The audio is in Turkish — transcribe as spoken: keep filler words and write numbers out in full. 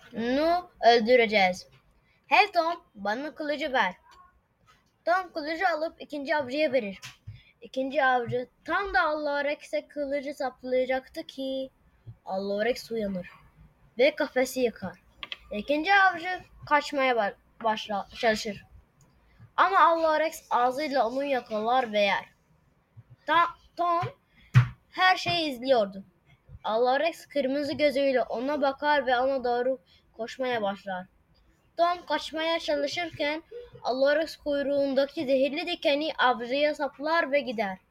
Nu öldüreceğiz. Hey Tom, bana kılıcı ver. Tom kılıcı alıp ikinci avcıya verir. İkinci avcı tam da Allorex'e kılıcı saplayacaktı ki Allorex uyanır ve kafesi yıkar. İkinci avcı kaçmaya başlar, çalışır. Ama Allorex ağzıyla onu yakalar ve yer. Ta- Tom her şeyi izliyordu. Allorex kırmızı gözüyle ona bakar ve ona doğru koşmaya başlar. Tom kaçmaya çalışırken Allorex kuyruğundaki zehirli dikeni avcıya saplar ve gider.